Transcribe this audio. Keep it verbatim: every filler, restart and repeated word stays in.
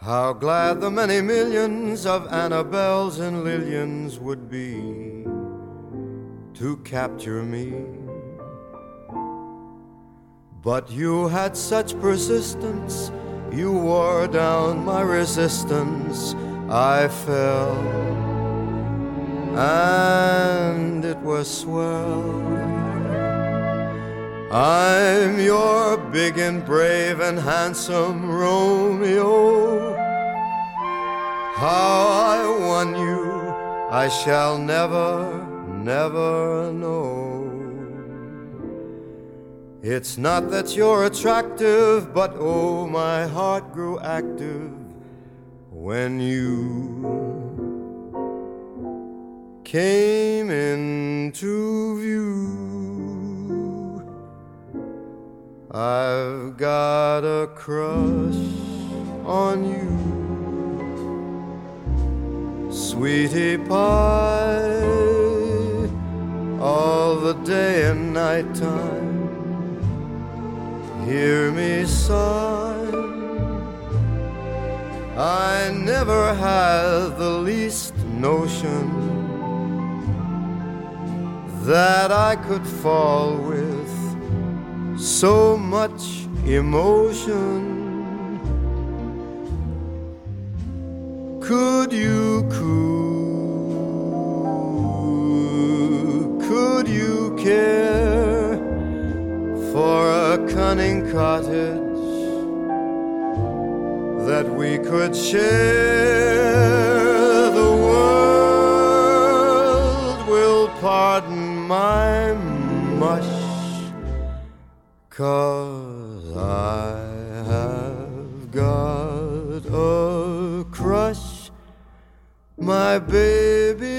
How glad the many millions of Annabelles and Lillians would be to capture me. But you had such persistence, you wore down my resistance. I fell, and it was swell. I'm your big and brave and handsome Romeo. How I won you, I shall never, never know. It's not that you're attractive, but oh, my heart grew active when you came into view. I've got a crush on you, sweetie pie, all the day and night time. Hear me sigh, I never had the least notion that I could fall with so much emotion. Could you coo, could you care for a cunning cottage that we could share? The world will pardon my mush, 'cause I have got a crush, my baby